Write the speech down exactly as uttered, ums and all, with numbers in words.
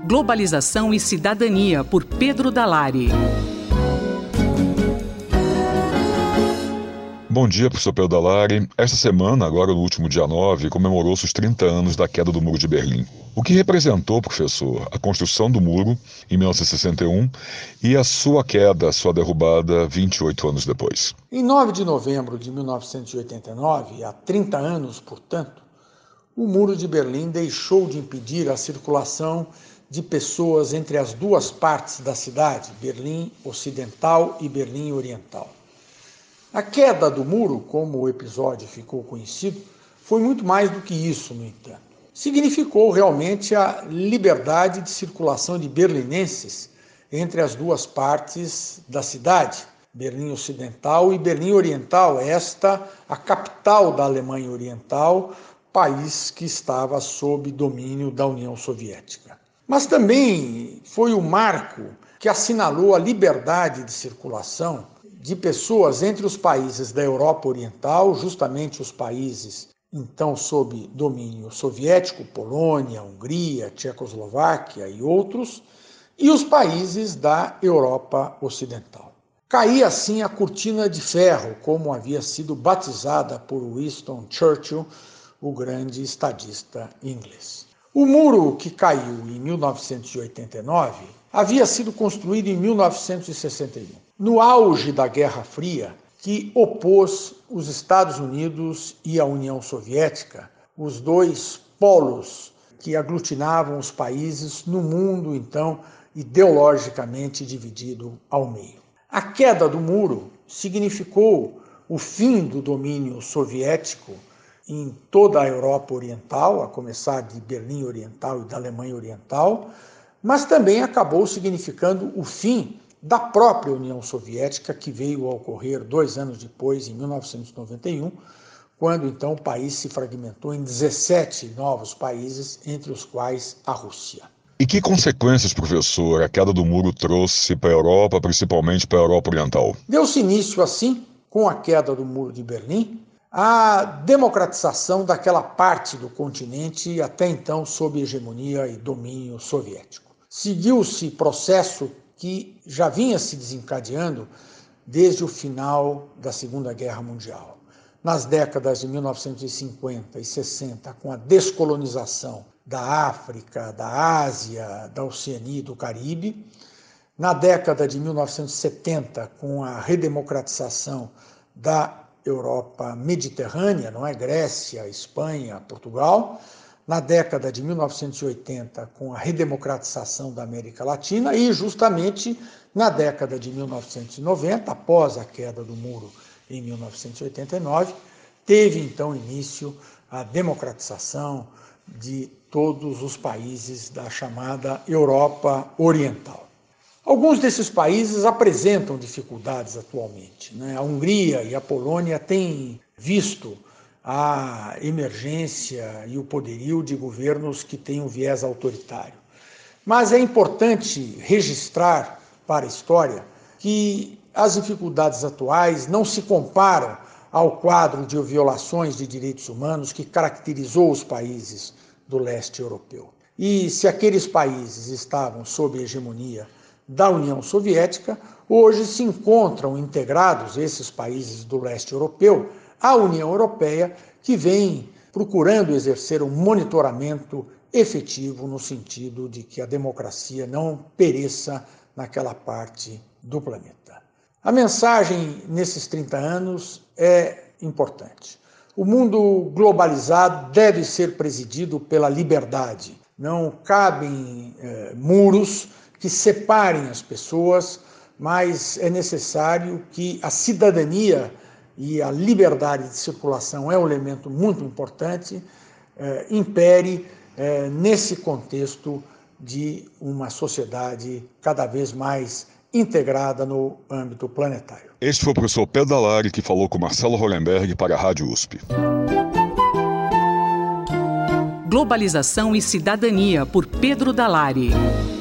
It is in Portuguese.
Globalização e Cidadania, por Pedro Dalari. Bom dia, professor Pedro Dalari. Esta semana, agora no último dia nove, comemorou-se os trinta anos da queda do Muro de Berlim. O que representou, professor, a construção do muro em mil novecentos e sessenta e um e a sua queda, a sua derrubada vinte e oito anos depois? Em nove de novembro de mil novecentos e oitenta e nove, há trinta anos, portanto, o Muro de Berlim deixou de impedir a circulação de pessoas entre as duas partes da cidade, Berlim Ocidental e Berlim Oriental. A queda do muro, como o episódio ficou conhecido, foi muito mais do que isso, no entanto. Significou realmente a liberdade de circulação de berlinenses entre as duas partes da cidade, Berlim Ocidental e Berlim Oriental, esta a capital da Alemanha Oriental, país que estava sob domínio da União Soviética. Mas também foi o marco que assinalou a liberdade de circulação de pessoas entre os países da Europa Oriental, justamente os países então sob domínio soviético, Polônia, Hungria, Tchecoslováquia e outros, e os países da Europa Ocidental. Caía assim a cortina de ferro, como havia sido batizada por Winston Churchill, o grande estadista inglês. O muro que caiu em mil novecentos e oitenta e nove havia sido construído em mil novecentos e sessenta e um, no auge da Guerra Fria, que opôs os Estados Unidos e a União Soviética, os dois polos que aglutinavam os países no mundo, então, ideologicamente dividido ao meio. A queda do muro significou o fim do domínio soviético em toda a Europa Oriental, a começar de Berlim Oriental e da Alemanha Oriental, mas também acabou significando o fim da própria União Soviética, que veio a ocorrer dois anos depois, em mil novecentos e noventa e um, quando então o país se fragmentou em dezessete novos países, entre os quais a Rússia. E que consequências, professor, a queda do muro trouxe para a Europa, principalmente para a Europa Oriental? Deu-se início, assim, com a queda do Muro de Berlim, a democratização daquela parte do continente até então sob hegemonia e domínio soviético. Seguiu-se processo que já vinha se desencadeando desde o final da Segunda Guerra Mundial. Nas décadas de mil novecentos e cinquenta e sessenta, com a descolonização da África, da Ásia, da Oceania e do Caribe. Na década de mil novecentos e setenta, com a redemocratização da Europa mediterrânea, não é? Grécia, Espanha, Portugal. Na década de mil novecentos e oitenta, com a redemocratização da América Latina, e justamente na década de mil novecentos e noventa, após a queda do muro em mil novecentos e oitenta e nove, teve então início a democratização de todos os países da chamada Europa Oriental. Alguns desses países apresentam dificuldades atualmente, né? A Hungria e a Polônia têm visto a emergência e o poderio de governos que têm um viés autoritário. Mas é importante registrar para a história que as dificuldades atuais não se comparam ao quadro de violações de direitos humanos que caracterizou os países do leste europeu. E se aqueles países estavam sob a hegemonia da União Soviética, hoje se encontram integrados, esses países do leste europeu, à União Europeia, que vem procurando exercer um monitoramento efetivo no sentido de que a democracia não pereça naquela parte do planeta. A mensagem nesses trinta anos é importante. O mundo globalizado deve ser presidido pela liberdade. Não cabem eh, muros que separem as pessoas, mas é necessário que a cidadania e a liberdade de circulação é um elemento muito importante, eh, impere eh, nesse contexto de uma sociedade cada vez mais integrada no âmbito planetário. Este foi o professor Pedro Dalari, que falou com Marcelo Hollenberg para a Rádio U S P. Globalização e Cidadania, por Pedro Dalari.